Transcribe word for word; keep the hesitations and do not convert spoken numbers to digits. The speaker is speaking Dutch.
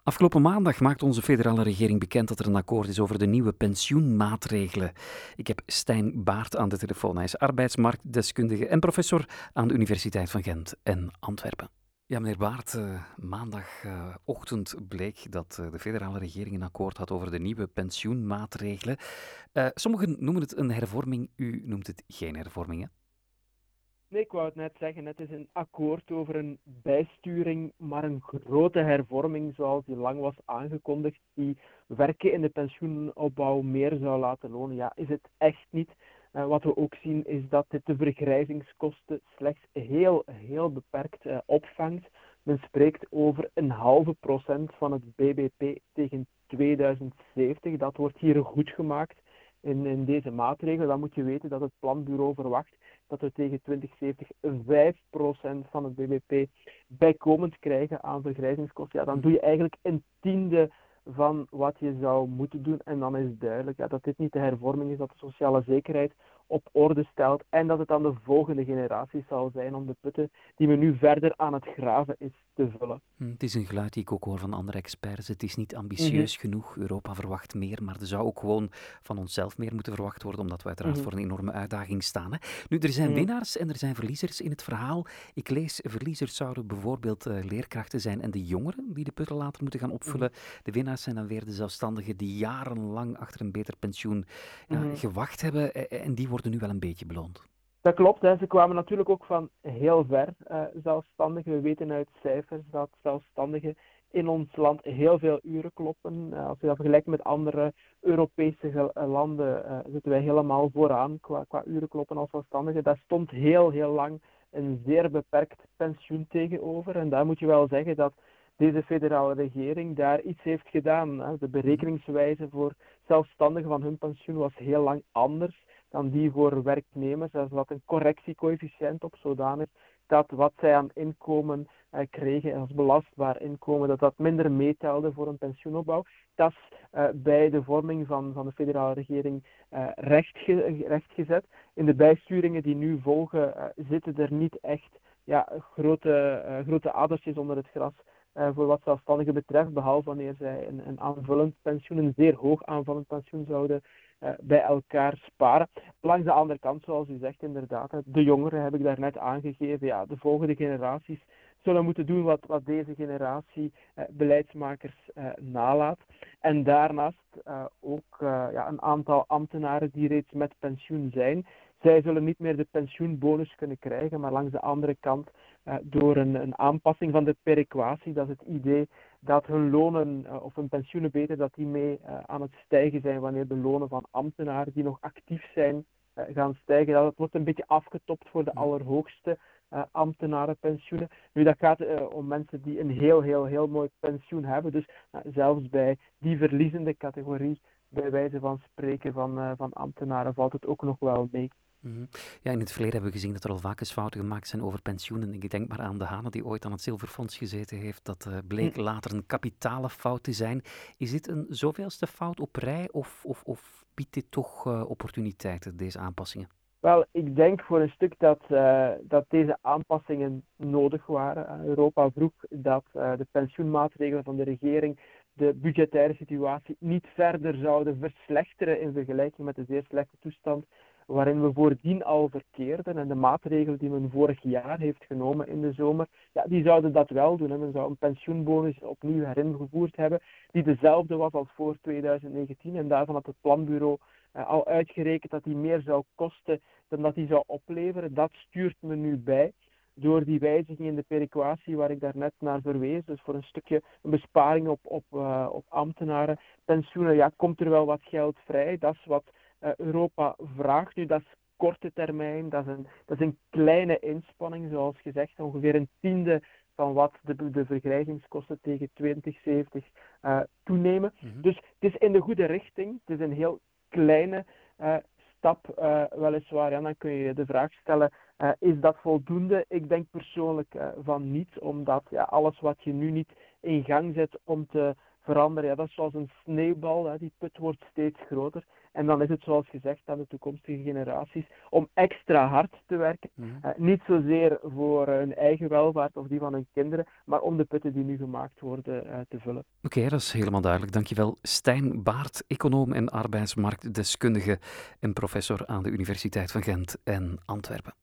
Afgelopen maandag maakt onze federale regering bekend dat er een akkoord is over de nieuwe pensioenmaatregelen. Ik heb Stijn Baert aan de telefoon. Hij is arbeidsmarktdeskundige en professor aan de Universiteit van Gent en Antwerpen. Ja, meneer Baert, uh, maandagochtend uh, bleek dat uh, de federale regering een akkoord had over de nieuwe pensioenmaatregelen. Uh, sommigen noemen het een hervorming, u noemt het geen hervorming, hè? Nee, ik wou het net zeggen, het is een akkoord over een bijsturing, maar een grote hervorming zoals die lang was aangekondigd, die werken in de pensioenopbouw meer zou laten lonen. Ja, is het echt niet. Uh, wat we ook zien is dat dit de vergrijzingskosten slechts heel, heel beperkt uh, opvangt. Men spreekt over een halve procent van het B B P tegen tweeduizend zeventig. Dat wordt hier goed gemaakt in, in deze maatregelen. Dan moet je weten dat het planbureau verwacht dat we tegen twintig zeventig vijf procent van het B B P bijkomend krijgen aan vergrijzingskosten. Ja, dan doe je eigenlijk een tiende van wat je zou moeten doen. En dan is duidelijk ja, dat dit niet de hervorming is, dat de sociale zekerheid op orde stelt en dat het aan de volgende generaties zal zijn om de putten die men nu verder aan het graven is te vullen. Het is een geluid die ik ook hoor van andere experts. Het is niet ambitieus mm-hmm. genoeg. Europa verwacht meer, maar er zou ook gewoon van onszelf meer moeten verwacht worden, omdat we uiteraard mm-hmm. voor een enorme uitdaging staan. Hè? Nu, er zijn mm-hmm. winnaars en er zijn verliezers in het verhaal. Ik lees, verliezers zouden bijvoorbeeld uh, leerkrachten zijn en de jongeren die de putten later moeten gaan opvullen. Mm-hmm. De winnaars zijn dan weer de zelfstandigen die jarenlang achter een beter pensioen ja, mm-hmm. gewacht hebben en die worden nu wel een beetje beloond. Dat klopt, hè. Ze kwamen natuurlijk ook van heel ver, uh, zelfstandigen. We weten uit cijfers dat zelfstandigen in ons land heel veel uren kloppen. Uh, als je dat vergelijkt met andere Europese ge- landen, uh, zitten wij helemaal vooraan qua, qua uren kloppen als zelfstandigen. Daar stond heel, heel lang een zeer beperkt pensioen tegenover. En daar moet je wel zeggen dat deze federale regering daar iets heeft gedaan. Hè. De berekeningswijze voor zelfstandigen van hun pensioen was heel lang anders dan die voor werknemers. Er zat een correctiecoëfficiënt op, zodanig dat wat zij aan inkomen uh, kregen als belastbaar inkomen, dat dat minder meetelde voor een pensioenopbouw. Dat is uh, bij de vorming van, van de federale regering uh, rechtge- rechtgezet. In de bijsturingen die nu volgen uh, zitten er niet echt ja, grote, uh, grote adertjes onder het gras uh, voor wat zelfstandigen betreft, behalve wanneer zij een, een aanvullend pensioen, een zeer hoog aanvullend pensioen zouden Uh, bij elkaar sparen. Langs de andere kant, zoals u zegt inderdaad, de jongeren heb ik daarnet aangegeven, ja, de volgende generaties zullen moeten doen wat, wat deze generatie uh, beleidsmakers uh, nalaat. En daarnaast uh, ook uh, ja, een aantal ambtenaren die reeds met pensioen zijn. Zij zullen niet meer de pensioenbonus kunnen krijgen, maar langs de andere kant uh, door een, een aanpassing van de perequatie, dat is het idee dat hun lonen uh, of hun pensioenen beter, dat die mee uh, aan het stijgen zijn wanneer de lonen van ambtenaren die nog actief zijn uh, gaan stijgen. Dat wordt een beetje afgetopt voor de allerhoogste uh, ambtenarenpensioenen. Nu, dat gaat uh, om mensen die een heel, heel, heel mooi pensioen hebben. Dus uh, zelfs bij die verliezende categorie, bij wijze van spreken van, uh, van ambtenaren, valt het ook nog wel mee. Mm-hmm. Ja, in het verleden hebben we gezien dat er al vaak eens fouten gemaakt zijn over pensioenen. Ik denk maar aan De Hane, die ooit aan het Zilverfonds gezeten heeft. Dat uh, bleek later een kapitale fout te zijn. Is dit een zoveelste fout op rij of, of, of biedt dit toch uh, opportuniteiten, deze aanpassingen? Wel, ik denk voor een stuk dat, uh, dat deze aanpassingen nodig waren. Europa vroeg dat uh, de pensioenmaatregelen van de regering de budgettaire situatie niet verder zouden verslechteren in vergelijking met de zeer slechte toestand waarin we voordien al verkeerden. En de maatregelen die men vorig jaar heeft genomen in de zomer, ja, die zouden dat wel doen. Hè. Men zou een pensioenbonus opnieuw heringevoerd hebben, die dezelfde was als voor tweeduizend negentien. En daarvan had het planbureau uh, al uitgerekend dat die meer zou kosten dan dat die zou opleveren. Dat stuurt men nu bij door die wijziging in de perequatie waar ik daarnet naar verwees. Dus voor een stukje een besparing op, op, uh, op ambtenaren, pensioenen, ja, komt er wel wat geld vrij. Dat is wat uh, Europa vraagt nu. Dat is korte termijn, dat is, een, dat is een kleine inspanning, zoals gezegd, ongeveer een tiende van wat de, de vergrijzingskosten tegen twintig zeventig uh, toenemen. Mm-hmm. Dus het is in de goede richting. Het is een heel kleine uh, stap, uh, weliswaar. Ja, dan kun je de vraag stellen, uh, is dat voldoende? Ik denk persoonlijk uh, van niet, omdat ja, alles wat je nu niet in gang zet om te veranderen, ja, dat is zoals een sneeuwbal, hè, die put wordt steeds groter. En dan is het zoals gezegd aan de toekomstige generaties om extra hard te werken. Mm. Uh, niet zozeer voor hun eigen welvaart of die van hun kinderen, maar om de putten die nu gemaakt worden uh, te vullen. Oké, okay, dat is helemaal duidelijk. Dankjewel. Stijn Baert, econoom en arbeidsmarktdeskundige en professor aan de Universiteit van Gent en Antwerpen.